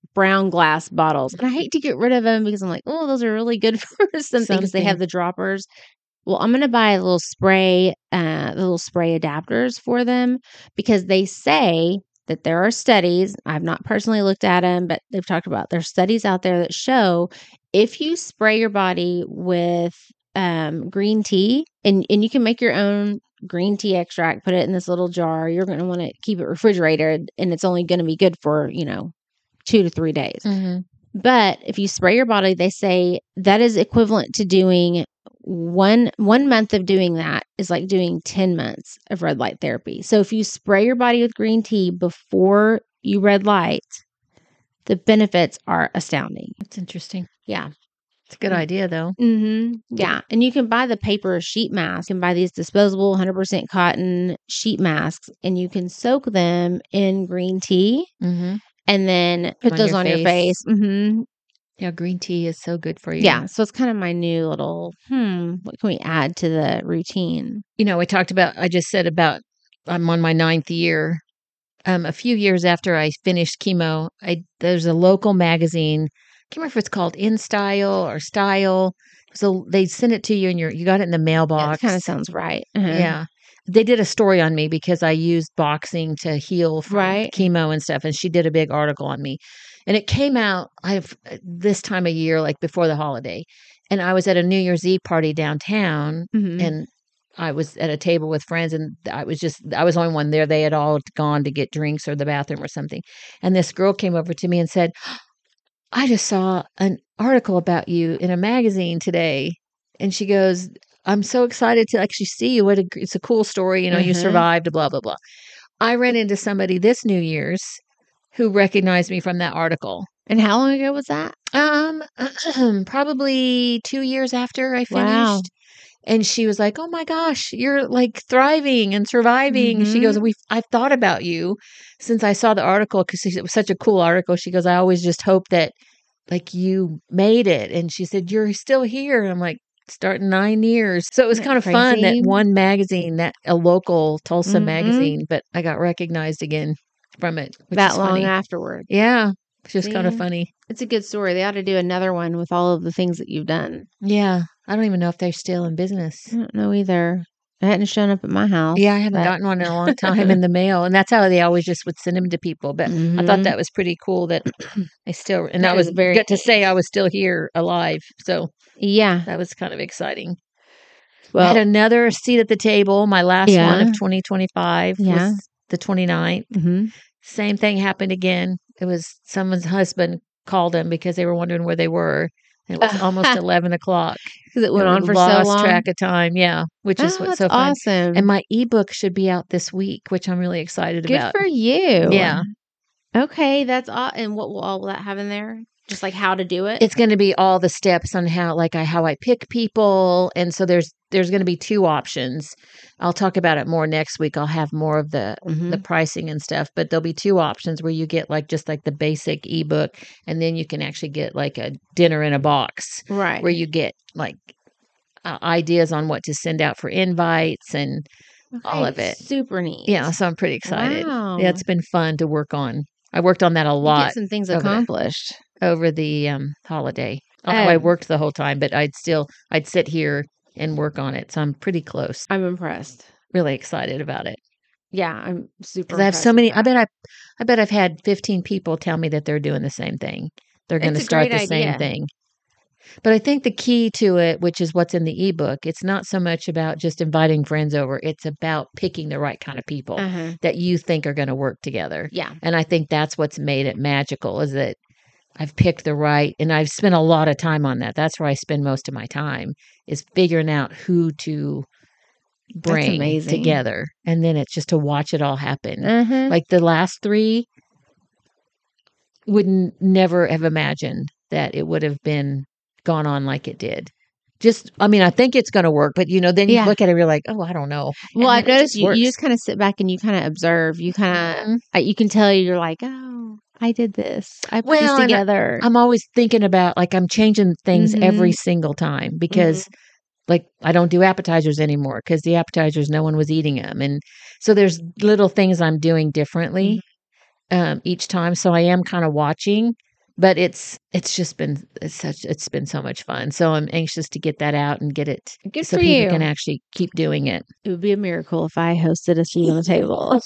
Speaker 2: brown glass bottles. And I hate to get rid of them because I'm like, oh, those are really good for something because they have
Speaker 1: Something.
Speaker 2: the droppers. Well, I'm going to buy a little spray, uh, the little spray adapters for them because they say that there are studies. I've not personally looked at them, but they've talked about there's studies out there that show if you spray your body with um, green tea, and, and you can make your own green tea extract, put it in this little jar. You're going to want to keep it refrigerated, and it's only going to be good for, you know, two to three days.
Speaker 1: Mm-hmm.
Speaker 2: But if you spray your body, they say that is equivalent to doing one one month of doing that is like doing ten months of red light therapy. So if you spray your body with green tea before you red light, the benefits are astounding.
Speaker 1: That's interesting.
Speaker 2: Yeah.
Speaker 1: It's a good idea, though.
Speaker 2: Mm-hmm. Yeah. And you can buy the paper sheet mask. You can buy these disposable one hundred percent cotton sheet masks, and you can soak them in green tea
Speaker 1: Mm-hmm.
Speaker 2: and then put
Speaker 1: On
Speaker 2: those
Speaker 1: your
Speaker 2: on your
Speaker 1: face.
Speaker 2: face. Mm-hmm.
Speaker 1: Yeah, green tea is so good for you.
Speaker 2: Yeah. So it's kind of my new little, hmm, what can we add to the routine?
Speaker 1: You know, we talked about, I just said about, I'm on my ninth year. Um, a few years after I finished chemo, I there's a local magazine. I can't remember if it's called In Style or Style. So they sent it to you and you're, you got it in the
Speaker 2: Yeah,
Speaker 1: mailbox.
Speaker 2: that kind of sounds right. Uh-huh.
Speaker 1: Yeah. They did a story on me because I used boxing to heal from
Speaker 2: Right.
Speaker 1: chemo and stuff. And she did a big article on me. And it came out I've this time of year, like before the holiday. And I was at a New Year's Eve party downtown
Speaker 2: Mhm.
Speaker 1: and I was at a table with friends and I was just, I was the only one there. They had all gone to get drinks or the bathroom or something. And this girl came over to me and said, I just saw an article about you in a magazine today. And she goes, I'm so excited to actually see you. What a, it's a cool story. You know, you
Speaker 2: Mhm.
Speaker 1: survived, blah, blah, blah. I ran into somebody this New Year's who recognized me from that article.
Speaker 2: And how long ago was that?
Speaker 1: Um, probably two years after I finished.
Speaker 2: Wow.
Speaker 1: And she was like, "Oh my gosh, you're like thriving and surviving." She goes,
Speaker 2: Mhm.
Speaker 1: "We, I've thought about you since I saw the article because it was such a cool article." She goes, "I always just hope that like you made it." And she said, "You're still here." And I'm like, starting nine years. So it was
Speaker 2: Isn't
Speaker 1: kind
Speaker 2: that
Speaker 1: of fun that
Speaker 2: crazy?
Speaker 1: one magazine, that a local Tulsa
Speaker 2: Mhm.
Speaker 1: magazine, but I got recognized again from it, which
Speaker 2: That
Speaker 1: is
Speaker 2: long
Speaker 1: funny.
Speaker 2: afterward.
Speaker 1: Yeah, it's just kind of
Speaker 2: See?
Speaker 1: funny.
Speaker 2: It's a good story. They ought to do another one with all of the things that you've done.
Speaker 1: Yeah, I don't even know if they're still in business.
Speaker 2: I don't know either. It hadn't shown up at my house.
Speaker 1: Yeah, I haven't
Speaker 2: but-
Speaker 1: gotten one in a long time in the mail, and that's how they always just would send them to people. But I thought
Speaker 2: Mhm.
Speaker 1: that was pretty cool that I still, and
Speaker 2: That
Speaker 1: I was
Speaker 2: is very
Speaker 1: good to say I was still here alive. So
Speaker 2: Yeah.
Speaker 1: that was kind of exciting. I
Speaker 2: Well,
Speaker 1: had another seat at the table. My last one
Speaker 2: Yeah.
Speaker 1: of twenty twenty-five
Speaker 2: Yeah.
Speaker 1: was the twenty-ninth.
Speaker 2: mhm.
Speaker 1: Same thing happened again. It was someone's husband called them because they were wondering where they were. And it was almost eleven o'clock.
Speaker 2: Because it went
Speaker 1: And
Speaker 2: on
Speaker 1: we
Speaker 2: for so
Speaker 1: lost
Speaker 2: long.
Speaker 1: track of time. Yeah, which is
Speaker 2: Oh,
Speaker 1: what's
Speaker 2: that's
Speaker 1: so fun.
Speaker 2: awesome.
Speaker 1: And my ebook should be out this week, which I'm really excited
Speaker 2: Good
Speaker 1: about.
Speaker 2: for you.
Speaker 1: Yeah.
Speaker 2: Okay, that's all. And what will all that have in there? Just like how to do it?
Speaker 1: It's going to be all the steps on how, like, I how I pick people, and so there's there's going to be two options. I'll talk about it more next week. I'll have more of the
Speaker 2: Mhm.
Speaker 1: the pricing and stuff, but there'll be two options where you get like just like the basic ebook, and then you can actually get like a dinner in a box
Speaker 2: Right.
Speaker 1: where you get like uh, ideas on what to send out for invites and all
Speaker 2: Okay,
Speaker 1: of it.
Speaker 2: Super neat.
Speaker 1: Yeah, so I'm pretty excited.
Speaker 2: Wow.
Speaker 1: Yeah, it's been fun to work on. I worked on that a
Speaker 2: You
Speaker 1: lot
Speaker 2: get some things
Speaker 1: over the-
Speaker 2: accomplished.
Speaker 1: over the um, holiday. Although I
Speaker 2: Um,
Speaker 1: worked the whole time, but I'd still I'd sit here and work on it. So I'm pretty close.
Speaker 2: I'm impressed.
Speaker 1: Really excited about it
Speaker 2: Yeah, I'm super.
Speaker 1: because I have
Speaker 2: impressed
Speaker 1: so
Speaker 2: with
Speaker 1: many. I
Speaker 2: that.
Speaker 1: bet I, I bet I've had fifteen people tell me that they're doing the same thing. They're going to
Speaker 2: It's a
Speaker 1: start
Speaker 2: great
Speaker 1: the same
Speaker 2: idea.
Speaker 1: thing. But I think the key to it, which is what's in the ebook, it's not so much about just inviting friends over. It's about picking the right kind of people
Speaker 2: Uh-huh.
Speaker 1: that you think are going to work together.
Speaker 2: Yeah.
Speaker 1: And I think that's what's made it magical is that I've picked the right, and I've spent a lot of time on that. That's where I spend most of my time is figuring out who to bring
Speaker 2: amazing.
Speaker 1: together. And then it's just to watch it all happen.
Speaker 2: Uh-huh.
Speaker 1: Like the last three would n- never have imagined that it would have been gone on like it did. Just, I mean, I think it's going to work, but you know, then you
Speaker 2: Yeah.
Speaker 1: look at it, and you're like, oh, I don't know.
Speaker 2: Well,
Speaker 1: And
Speaker 2: I've
Speaker 1: then it
Speaker 2: noticed
Speaker 1: just
Speaker 2: you, you
Speaker 1: works.
Speaker 2: just kind of sit back and you kind of observe. You kind
Speaker 1: Mhm.
Speaker 2: of, you can tell you're like, oh, I did this. I put
Speaker 1: Well,
Speaker 2: this
Speaker 1: and I-
Speaker 2: together.
Speaker 1: I'm always thinking about like I'm changing things
Speaker 2: Mhm.
Speaker 1: every single time because like I don't do appetizers anymore because the appetizers no one was eating them, and so there's little things I'm doing differently um, each time. So I am kind of watching, but it's it's just been it's such it's been so much fun. So I'm anxious to get that out and get it
Speaker 2: Good
Speaker 1: so
Speaker 2: for
Speaker 1: people
Speaker 2: you.
Speaker 1: can actually keep doing it.
Speaker 2: It would be a miracle if I hosted a seat on the table.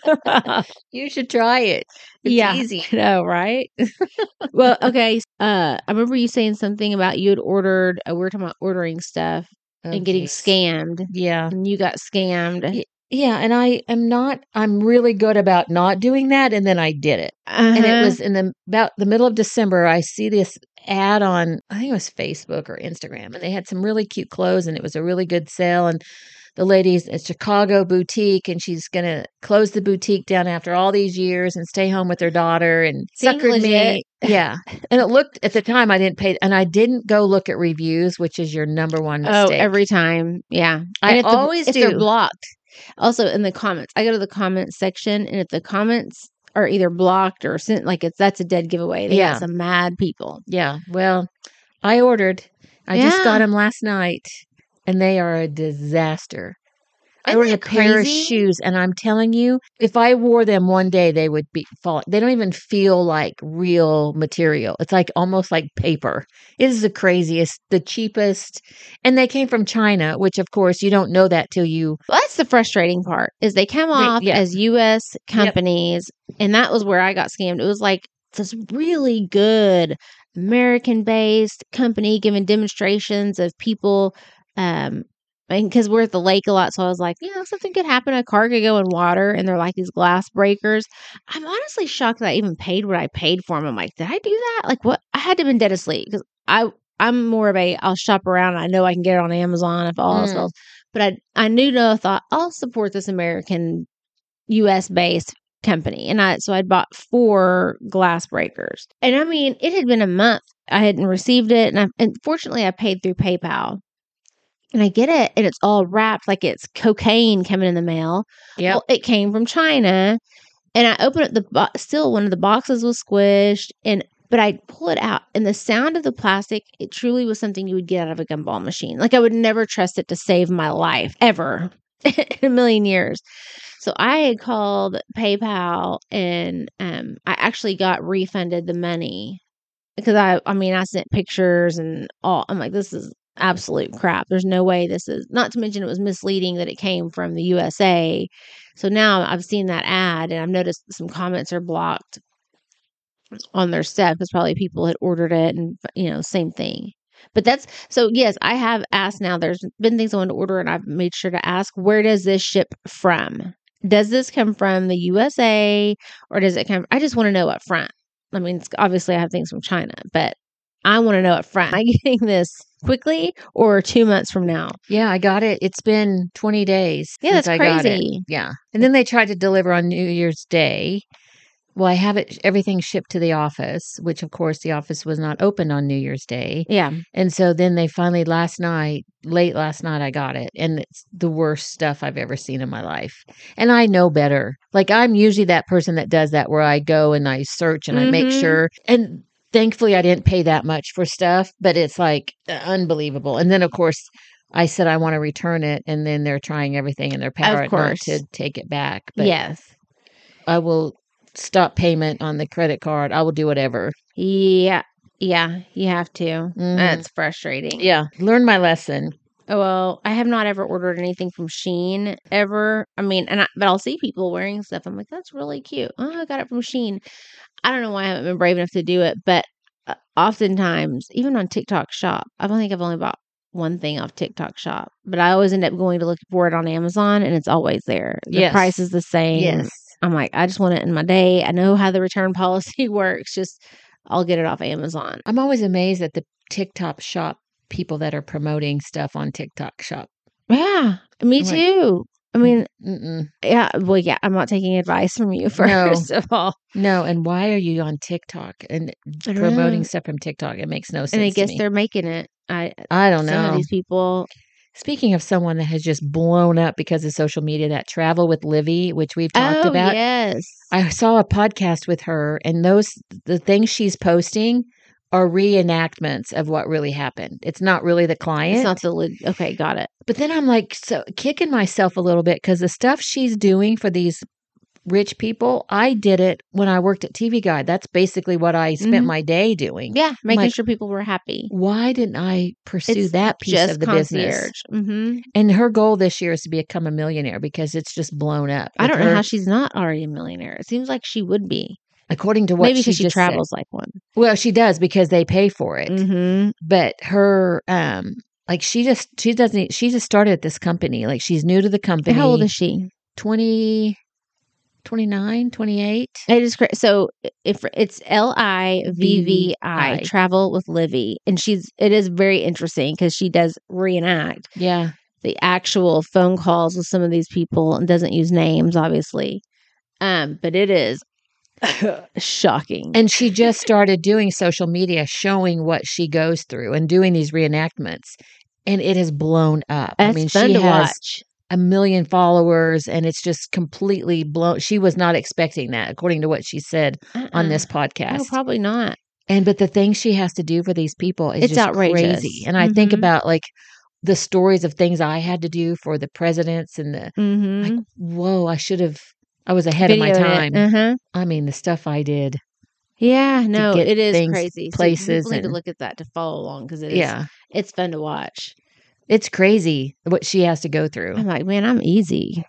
Speaker 1: You should try it. It's
Speaker 2: yeah,
Speaker 1: easy.
Speaker 2: I know, right? Well, okay. Uh, I remember you saying something about you had ordered. Uh, we were talking about ordering stuff
Speaker 1: Oh,
Speaker 2: and getting
Speaker 1: geez.
Speaker 2: scammed,
Speaker 1: Yeah.
Speaker 2: and you got scammed.
Speaker 1: Y- Yeah, and I am not I'm really good about not doing that, and then I did it. And it
Speaker 2: Uh-huh.
Speaker 1: was in the about the middle of December, I see this ad on, I think it was Facebook or Instagram, and they had some really cute clothes, and it was a really good sale, and the lady's a Chicago boutique, and she's gonna close the boutique down after all these years and stay home with her daughter, and
Speaker 2: Seems
Speaker 1: suckered
Speaker 2: legit.
Speaker 1: me. Yeah. And it looked, at the time, I didn't pay, and I didn't go look at reviews, which is your number one
Speaker 2: Oh,
Speaker 1: mistake.
Speaker 2: every time. Yeah.
Speaker 1: I
Speaker 2: And if the-
Speaker 1: always
Speaker 2: if they're
Speaker 1: do.
Speaker 2: blocked. Also in the comments. I go to the comments section, and if the comments are either blocked or sent, like it's that's a dead giveaway. They
Speaker 1: Yeah.
Speaker 2: got some mad people.
Speaker 1: Yeah. Well, I ordered. I just got
Speaker 2: Yeah.
Speaker 1: them last night, and they are a disaster. I
Speaker 2: Isn't
Speaker 1: ordered a
Speaker 2: that
Speaker 1: pair of
Speaker 2: crazy?
Speaker 1: shoes, and I'm telling you, if I wore them one day, they would be fall. They don't even feel like real material. It's like almost like paper. It is the craziest, the cheapest, and they came from China, which of course you don't know that till you.
Speaker 2: Well, that's the frustrating part is they come
Speaker 1: They-
Speaker 2: off
Speaker 1: yeah.
Speaker 2: as U S companies, and that was where I got scammed. It was like this really good American-based company giving demonstrations of people. Um, and because we're at the lake a lot, so I was like, you know, something could happen. A car could go in water, and they're like these glass breakers. I'm honestly shocked that I even paid what I paid for them. I'm like, did I do that? Like, what? I had to have been dead asleep because I. I'm more of a I'll shop around. I know I can get it on Amazon if all else
Speaker 1: Mm.
Speaker 2: fails. But I I knew no thought I'll support this American U S based company. And I so I bought four glass breakers. And I mean, it had been a month. I hadn't received it. And I and fortunately I paid through PayPal. And I get it, and it's all wrapped like it's cocaine coming in the mail.
Speaker 1: Yep.
Speaker 2: Well, it came from China. And I opened up the bo- still one of the boxes was squished, and but I pull it out, and the sound of the plastic, it truly was something you would get out of a gumball machine. Like I would never trust it to save my life ever in a million years. So I had called PayPal, and um, I actually got refunded the money because I, I mean, I sent pictures and all. I'm like, this is absolute crap. There's no way this is. Not to mention, it was misleading that it came from the U S A. So now I've seen that ad, and I've noticed some comments are blocked on their stuff because probably people had ordered it, and you know, same thing. But that's so. Yes, I have asked now. There's been things I want to order, and I've made sure to ask, where does this ship from? Does this come from the U S A or does it come? I just want to know up front. I mean, it's, obviously I have things from China, but I want to know up front. Am I getting this quickly or two months from now?
Speaker 1: Yeah, I got it. It's been twenty days.
Speaker 2: Yeah,
Speaker 1: since
Speaker 2: that's
Speaker 1: I got it.
Speaker 2: crazy.
Speaker 1: Yeah. And then they tried to deliver on New Year's Day. Well, I have it, everything shipped to the office, which of course the office was not open on New Year's Day.
Speaker 2: Yeah.
Speaker 1: And so then they finally, last night, late last night, I got it. And it's the worst stuff I've ever seen in my life. And I know better. Like, I'm usually that person that does that, where I go and I search and I make
Speaker 2: Mhm.
Speaker 1: sure. And thankfully, I didn't pay that much for stuff, but it's like unbelievable. And then, of course, I said I want to return it. And then they're trying everything in their power not
Speaker 2: course.
Speaker 1: to take it back. But
Speaker 2: Yes.
Speaker 1: I will stop payment on the credit card. I will do whatever.
Speaker 2: Yeah. Yeah. You have to.
Speaker 1: Mhm.
Speaker 2: That's frustrating.
Speaker 1: Yeah. Learn my lesson.
Speaker 2: Oh, well, I have not ever ordered anything from Shein ever. I mean, and I, but I'll see people wearing stuff. I'm like, that's really cute. Oh, I got it from Shein. I don't know why I haven't been brave enough to do it, but uh, oftentimes, even on TikTok Shop, I don't think I've only bought one thing off TikTok Shop, but I always end up going to look for it on Amazon, and it's always there. The
Speaker 1: Yes.
Speaker 2: price is the same.
Speaker 1: Yes.
Speaker 2: I'm like, I just want it in my day. I know how the return policy works. Just I'll get it off Amazon.
Speaker 1: I'm always amazed at the TikTok Shop people that are promoting stuff on TikTok Shop.
Speaker 2: Yeah, me
Speaker 1: I'm like,
Speaker 2: too. I mean,
Speaker 1: Mm-mm.
Speaker 2: yeah, well, yeah, I'm not taking advice from you
Speaker 1: No.
Speaker 2: first of all.
Speaker 1: No. And why are you on TikTok and
Speaker 2: I don't
Speaker 1: promoting
Speaker 2: know.
Speaker 1: stuff from TikTok? It makes no sense
Speaker 2: And I
Speaker 1: to
Speaker 2: guess
Speaker 1: me.
Speaker 2: they're making it. I
Speaker 1: I don't
Speaker 2: some of
Speaker 1: know.
Speaker 2: these people.
Speaker 1: Speaking of someone that has just blown up because of social media, that Travel with Livy, which we've talked
Speaker 2: Oh
Speaker 1: about.
Speaker 2: yes,
Speaker 1: I saw a podcast with her, and those the things she's posting are reenactments of what really happened. It's not really the client.
Speaker 2: it's not the leg- okay. Got it.
Speaker 1: But then I'm like, so kicking myself a little bit because the stuff she's doing for these rich people. I did it when I worked at T V Guide. That's basically what I spent
Speaker 2: Mhm.
Speaker 1: my day doing.
Speaker 2: Yeah, making
Speaker 1: like,
Speaker 2: sure people were happy.
Speaker 1: Why didn't I pursue
Speaker 2: It's
Speaker 1: that piece
Speaker 2: just
Speaker 1: of the business?
Speaker 2: concierge. Mhm.
Speaker 1: And her goal this year is to become a millionaire because it's just blown up.
Speaker 2: I
Speaker 1: with
Speaker 2: don't know
Speaker 1: her,
Speaker 2: how she's not already a millionaire. It seems like she would be.
Speaker 1: according to what
Speaker 2: Maybe
Speaker 1: she
Speaker 2: because she
Speaker 1: just said.
Speaker 2: travels like one.
Speaker 1: Well, she does because they pay for it.
Speaker 2: Mhm.
Speaker 1: But her, um, like she just she doesn't she just started at this company. Like she's new to the company.
Speaker 2: How old is she?
Speaker 1: twenty, twenty-nine, twenty-eight.
Speaker 2: It is cra- so if it's L I V V I,
Speaker 1: V V I.
Speaker 2: Travel with Livy, and she's it is very interesting because she does reenact
Speaker 1: Yeah.
Speaker 2: the actual phone calls with some of these people and doesn't use names, obviously. Um, but it is shocking.
Speaker 1: And she just started doing social media, showing what she goes through and doing these reenactments. And it has blown up.
Speaker 2: That's
Speaker 1: I mean,
Speaker 2: fun
Speaker 1: she
Speaker 2: to
Speaker 1: has
Speaker 2: watch.
Speaker 1: a million followers and it's just completely blown. She was not expecting that, according to what she said
Speaker 2: Uh-uh.
Speaker 1: on this
Speaker 2: No,
Speaker 1: podcast.
Speaker 2: probably not.
Speaker 1: And but the things she has to do for these people is
Speaker 2: It's
Speaker 1: just
Speaker 2: outrageous.
Speaker 1: crazy. And I think
Speaker 2: Mhm.
Speaker 1: about like the stories of things I had to do for the presidents and the
Speaker 2: Mhm.
Speaker 1: like, whoa, I should have I was ahead of my
Speaker 2: Videoed it.
Speaker 1: time.
Speaker 2: Uh-huh.
Speaker 1: I mean, the stuff I did.
Speaker 2: Yeah, no,
Speaker 1: get
Speaker 2: it is
Speaker 1: things,
Speaker 2: crazy. So
Speaker 1: places,
Speaker 2: people need to
Speaker 1: and
Speaker 2: look at that to follow along because it is
Speaker 1: yeah,
Speaker 2: it's fun to watch.
Speaker 1: it's crazy what she has to go through.
Speaker 2: I'm like, man, I'm easy.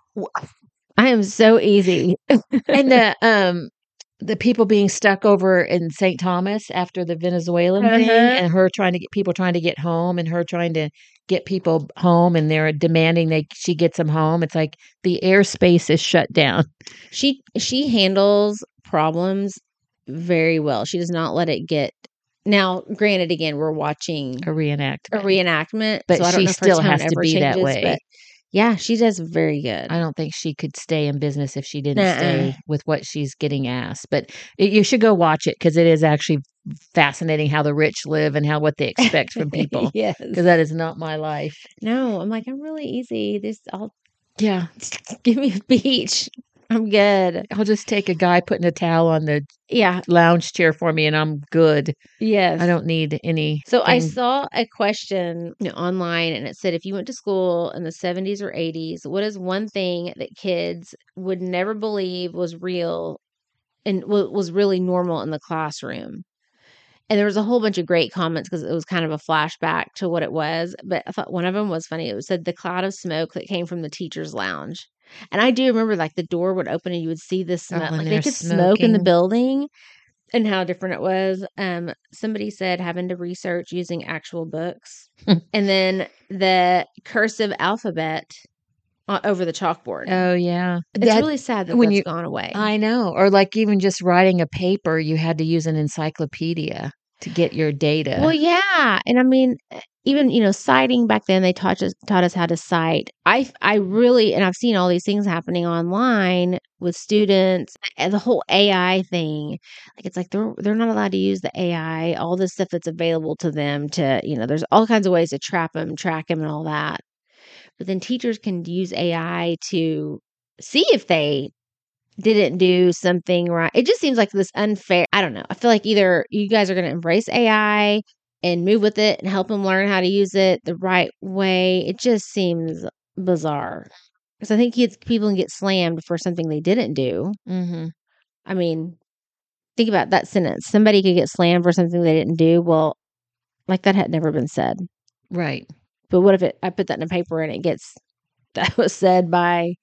Speaker 2: I am so easy.
Speaker 1: And the um the people being stuck over in Saint Thomas after the Venezuelan thing,
Speaker 2: Uh-huh.
Speaker 1: and her trying to get people trying to get home, and her trying to get people home, and they're demanding they she gets them home. It's like the airspace is shut down.
Speaker 2: She she handles problems very well. She does not let it get. Now, granted, again, we're watching
Speaker 1: A reenactment,
Speaker 2: a reenactment,
Speaker 1: but
Speaker 2: so I don't
Speaker 1: she
Speaker 2: know if her
Speaker 1: still
Speaker 2: tone
Speaker 1: has to
Speaker 2: ever
Speaker 1: be that
Speaker 2: changes,
Speaker 1: way.
Speaker 2: but yeah, she does very good.
Speaker 1: I don't think she could stay in business if she didn't
Speaker 2: Nuh-uh.
Speaker 1: stay with what she's getting asked. But it, you should go watch it because it is actually fascinating how the rich live and how what they expect from people.
Speaker 2: Yes.
Speaker 1: Because that is not my life.
Speaker 2: No, I'm like, I'm really easy. This, I'll
Speaker 1: Yeah,
Speaker 2: give me a beach. I'm good.
Speaker 1: I'll just take a guy putting a towel on the
Speaker 2: Yeah.
Speaker 1: lounge chair for me and I'm good.
Speaker 2: Yes.
Speaker 1: I don't need any.
Speaker 2: So I saw a question you know, online and it said, if you went to school in the seventies or eighties, what is one thing that kids would never believe was real and w- was really normal in the classroom? And there was a whole bunch of great comments because it was kind of a flashback to what it was. But I thought one of them was funny. It said the cloud of smoke that came from the teacher's lounge. And I do remember like the door would open and you would see this
Speaker 1: Oh,
Speaker 2: smoke.
Speaker 1: and
Speaker 2: Like they
Speaker 1: they're
Speaker 2: could smoke in the
Speaker 1: smoking.
Speaker 2: building and how different it was. Um, somebody said having to research using actual books. And then the cursive alphabet uh, over the chalkboard.
Speaker 1: Oh, yeah.
Speaker 2: It's
Speaker 1: That-
Speaker 2: really sad that
Speaker 1: when
Speaker 2: that's
Speaker 1: you-
Speaker 2: gone away.
Speaker 1: I know. Or like even just writing a paper, you had to use an encyclopedia to get your data.
Speaker 2: Well, yeah, and I mean, even you know, citing back then, they taught us taught us how to cite. I I really, and I've seen all these things happening online with students, and the whole A I thing. Like it's like they're they're not allowed to use the A I, all this stuff that's available to them. To you know, there's all kinds of ways to trap them, track them, and all that. But then teachers can use A I to see if they didn't do something right. It just seems like this unfair. I don't know. I feel like either you guys are going to embrace A I and move with it and help them learn how to use it the right way. It just seems bizarre. Because I think kids, people can get slammed for something they didn't do.
Speaker 1: Mm-hmm.
Speaker 2: I mean, think about that sentence. Somebody could get slammed for something they didn't do. Well, like that had never been said.
Speaker 1: Right.
Speaker 2: But what if it? I put that in a paper and it gets that was said by.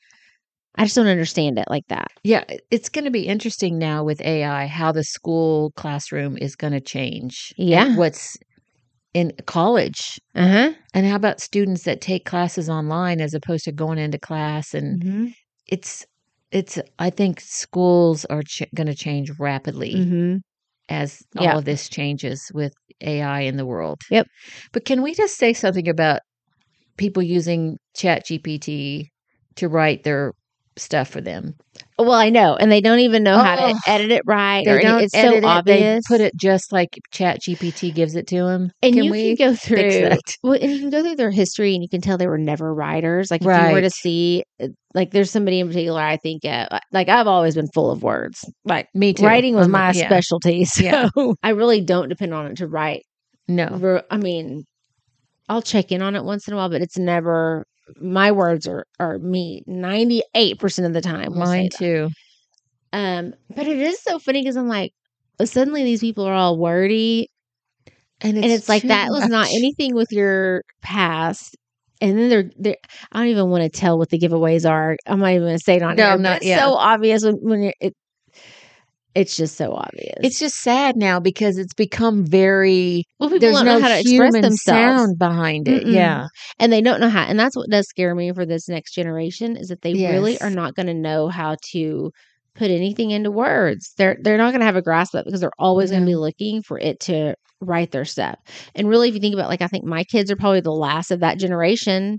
Speaker 2: I just don't understand it like that.
Speaker 1: Yeah, it's going to be interesting now with A I how the school classroom is going to change. and
Speaker 2: Yeah.
Speaker 1: what's in college.
Speaker 2: Uh huh.
Speaker 1: And how about students that take classes online as opposed to going into class? And
Speaker 2: Mm-hmm.
Speaker 1: it's, it's, I think schools are ch- going to change rapidly
Speaker 2: Mm-hmm.
Speaker 1: as
Speaker 2: Yeah.
Speaker 1: all of this changes with A I in the world.
Speaker 2: Yep.
Speaker 1: But can we just say something about people using Chat G P T to write their stuff for them?
Speaker 2: Well, I know, and they don't even know how to
Speaker 1: Oh,
Speaker 2: edit it right.
Speaker 1: They
Speaker 2: or any-
Speaker 1: don't
Speaker 2: it's
Speaker 1: edit
Speaker 2: so
Speaker 1: it. They
Speaker 2: obvious.
Speaker 1: put it just like Chat G P T gives it to them.
Speaker 2: and
Speaker 1: can
Speaker 2: you
Speaker 1: we
Speaker 2: can go
Speaker 1: fix
Speaker 2: through.
Speaker 1: that?
Speaker 2: Well, and you can go through their history, and you can tell they were never writers. Like if you were to
Speaker 1: Right.
Speaker 2: see, uh, like there's somebody in particular, I think, uh, like I've always been full of words. Like
Speaker 1: Me too.
Speaker 2: writing was
Speaker 1: Um,
Speaker 2: my
Speaker 1: yeah.
Speaker 2: specialty, so
Speaker 1: Yeah.
Speaker 2: I really don't depend on it to write.
Speaker 1: No.
Speaker 2: Ver- I mean, I'll check in on it once in a while, but it's never. My words are are me ninety-eight percent of the time. We'll say
Speaker 1: Mine
Speaker 2: that.
Speaker 1: too.
Speaker 2: Um, but it is so funny because I'm like, suddenly these people are all wordy.
Speaker 1: And it's,
Speaker 2: And it's like
Speaker 1: too
Speaker 2: that was not
Speaker 1: much.
Speaker 2: anything with your past. And then they're, they're I don't even want to tell what the giveaways are. I'm not even going to say it on
Speaker 1: No,
Speaker 2: air.
Speaker 1: I'm
Speaker 2: But
Speaker 1: not-
Speaker 2: it's
Speaker 1: yeah.
Speaker 2: so obvious when, when you're, it, it's just so obvious.
Speaker 1: It's just sad now because it's become very.
Speaker 2: well, people
Speaker 1: There's
Speaker 2: don't
Speaker 1: no
Speaker 2: know how to express
Speaker 1: human
Speaker 2: themselves.
Speaker 1: sound behind it.
Speaker 2: Mm-mm.
Speaker 1: Yeah.
Speaker 2: And they don't know how. And that's what does scare me for this next generation is that they really
Speaker 1: Yes.
Speaker 2: are not going to know how to put anything into words. They're they're not going to have a grasp of it because they're always going to be
Speaker 1: No.
Speaker 2: looking for it to write their stuff. And really, if you think about, like, I think my kids are probably the last of that generation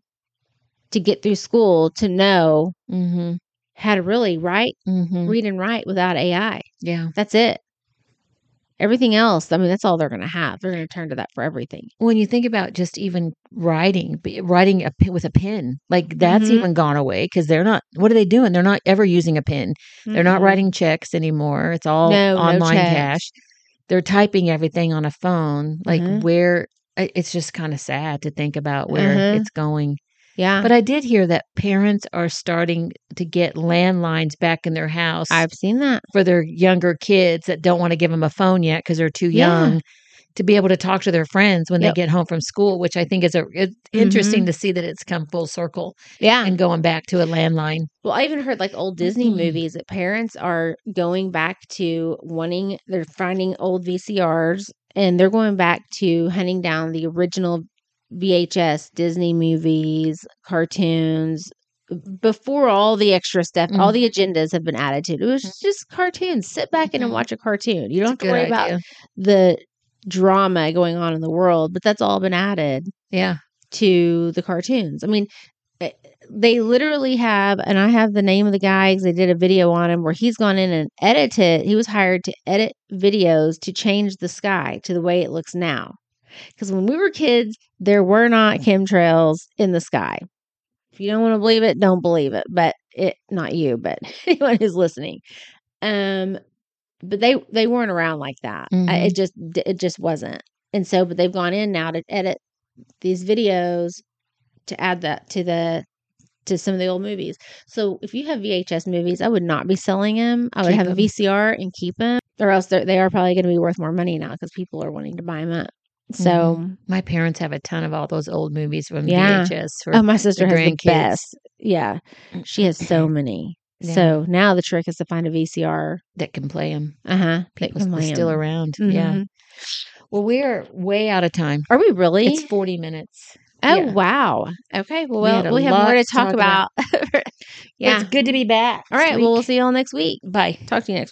Speaker 2: to get through school to know
Speaker 1: Mm-hmm.
Speaker 2: how to really write,
Speaker 1: Mm-hmm.
Speaker 2: read and write without A I.
Speaker 1: Yeah.
Speaker 2: That's it. Everything else, I mean, that's all they're going to have. They're going to turn to that for everything.
Speaker 1: When you think about just even writing, b- writing a pen with a pen, like that's
Speaker 2: Mhm.
Speaker 1: even gone away because they're not. What are they doing? They're not ever using a pen. They're not
Speaker 2: Mm-mm.
Speaker 1: writing checks anymore. It's all
Speaker 2: No, no
Speaker 1: online
Speaker 2: checks.
Speaker 1: cash. They're typing everything on a phone. Like
Speaker 2: Uh-huh.
Speaker 1: where I- it's just kind of sad to think about where
Speaker 2: Uh-huh.
Speaker 1: it's going.
Speaker 2: Yeah.
Speaker 1: But I did hear that parents are starting to get landlines back in their house
Speaker 2: I've seen that.
Speaker 1: for their younger kids that don't want to give them a phone yet because they're too
Speaker 2: Yeah.
Speaker 1: young to be able to talk to their friends when
Speaker 2: Yep.
Speaker 1: they get home from school, which I think is a it's interesting to see that it's come full circle
Speaker 2: Yeah.
Speaker 1: and going back to a landline.
Speaker 2: Well, I even heard like old Disney
Speaker 1: Mhm.
Speaker 2: movies that parents are going back to wanting, they're finding old V C Rs and they're going back to hunting down the original V H S Disney movies, cartoons, before all the extra stuff,
Speaker 1: Mm.
Speaker 2: all the agendas have been added to it. It was just cartoons. Sit back in and
Speaker 1: Mhm.
Speaker 2: watch a cartoon. You don't
Speaker 1: It's a
Speaker 2: have to worry
Speaker 1: good idea.
Speaker 2: about the drama going on in the world, but that's all been added
Speaker 1: Yeah.
Speaker 2: to the cartoons. I mean, eh, they literally have, and I have the name of the guy because they did a video on him where he's gone in and edited. He was hired to edit videos to change the sky to the way it looks now. Because when we were kids, there were not chemtrails in the sky. If you don't want to believe it, don't believe it. But it, not you, but anyone who's listening. Um, but they they weren't around like that. I,
Speaker 1: Mhm.
Speaker 2: it just it just wasn't. And so, but they've gone in now to edit these videos to add that to the to some of the old movies. So if you have V H S movies, I would not be selling them. I would
Speaker 1: Keep
Speaker 2: have a
Speaker 1: 'em.
Speaker 2: V C R and keep them, or else they're, they are probably going to be worth more money now because people are wanting to buy them up. So
Speaker 1: Mhm. My parents have a ton of all those old movies from
Speaker 2: Yeah.
Speaker 1: V H S for
Speaker 2: oh, my sister
Speaker 1: the
Speaker 2: has the
Speaker 1: grandkids.
Speaker 2: best. Yeah, she has so many.
Speaker 1: Yeah.
Speaker 2: So now the trick is to find a V C R.
Speaker 1: that can play them.
Speaker 2: Uh huh.
Speaker 1: People are still around.
Speaker 2: Mm-hmm.
Speaker 1: Yeah. Well, we're way out of time.
Speaker 2: Are we really?
Speaker 1: It's forty minutes.
Speaker 2: oh
Speaker 1: yeah.
Speaker 2: wow. Okay. Well,
Speaker 1: We had
Speaker 2: well
Speaker 1: a
Speaker 2: we have
Speaker 1: lot
Speaker 2: more to
Speaker 1: to
Speaker 2: talk
Speaker 1: talk about.
Speaker 2: about.
Speaker 1: But
Speaker 2: yeah.
Speaker 1: it's good to be back.
Speaker 2: All
Speaker 1: this
Speaker 2: right. Well, we'll
Speaker 1: week.
Speaker 2: see you all next week.
Speaker 1: Bye.
Speaker 2: Talk to you next.